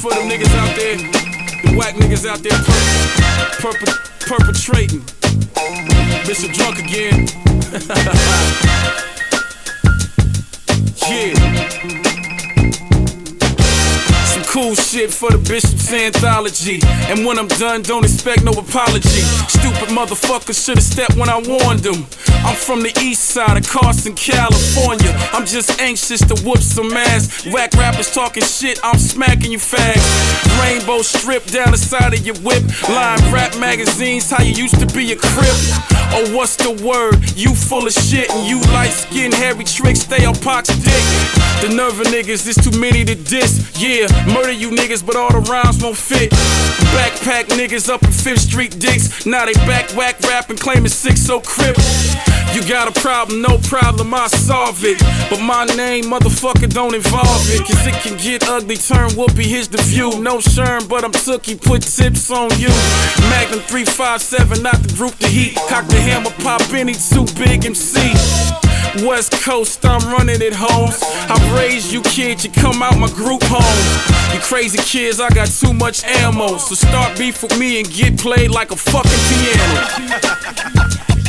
for them niggas out there, the whack niggas out there perpetrating. Bishop drunk again. Yeah. Some cool shit for the Bishop's anthology. And when I'm done, don't expect no apology. Stupid motherfuckers should've stepped when I warned them. I'm from the east side of Carson, California. I'm just anxious to whoop some ass. Whack rappers talking shit, I'm smacking you fast. Rainbow strip down the side of your whip. Line rap magazines, how you used to be a crip. Oh, what's the word? You full of shit and you light skin, hairy tricks, stay on Pac's dick. The nerve of niggas, there's too many to diss. Yeah, murder you niggas, but all the rhymes won't fit. Backpack niggas up in 5th Street dicks. Now they back whack rapping, claiming 6-0 crip. You got a problem, no problem, I solve it. But my name, motherfucker, don't involve it. Cause it can get ugly, turn whoopee, here's the view. No Sherm, but I'm Tookie, put tips on you. Magnum 357, not the group to heat. Cock the hammer, pop any too big MC. West Coast, I'm running it, homes. I raised you kids, you come out my group home. You crazy kids, I got too much ammo. So start beef with me and get played like a fucking piano.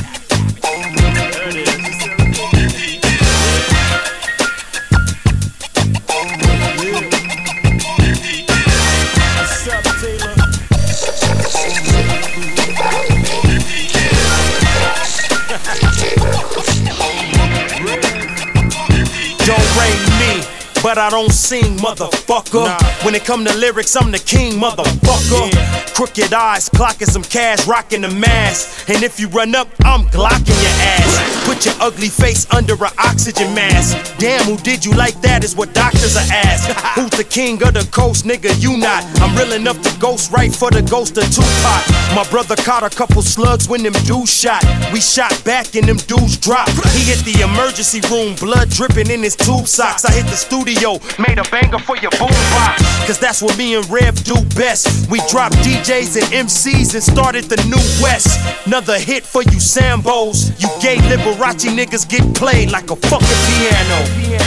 Don't rate me, but I don't sing, motherfucker. Nah. When it come to lyrics, I'm the king, motherfucker. Yeah. Crooked eyes, clocking some cash, rocking the mask. And if you run up, I'm glocking your ass. Put your ugly face under an oxygen mask. Damn, who did you like that is what doctors are asked. Who's the king of the coast, nigga, you not. I'm real enough to ghost right for the ghost of Tupac. My brother caught a couple slugs when them dudes shot. We shot back and them dudes dropped. He hit the emergency room, blood dripping in his tube socks. I hit the studio, made a banger for your boombox. Cause that's what me and Rev do best. We dropped DJs and MCs and started the New West. Another hit for you Sambos. You gay Liberace niggas get played like a fucking piano.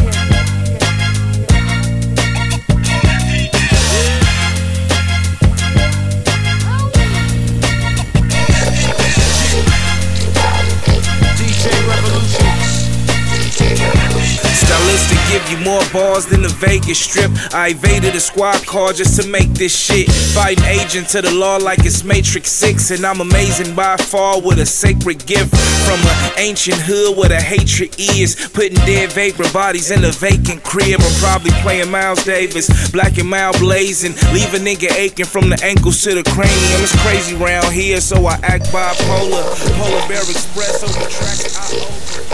Stylistic give you more balls than the Vegas Strip. I evaded a squad car just to make this shit. Fighting agent to the law like it's Matrix 6. And I'm amazing by far with a sacred gift. From an ancient hood where the hatred is. Putting dead vapor bodies in a vacant crib. I'm probably playing Miles Davis, Black and Mild blazing. Leave a nigga aching from the ankles to the cranium. It's crazy round here, so I act bipolar. Polar Bear Express over tracks I over.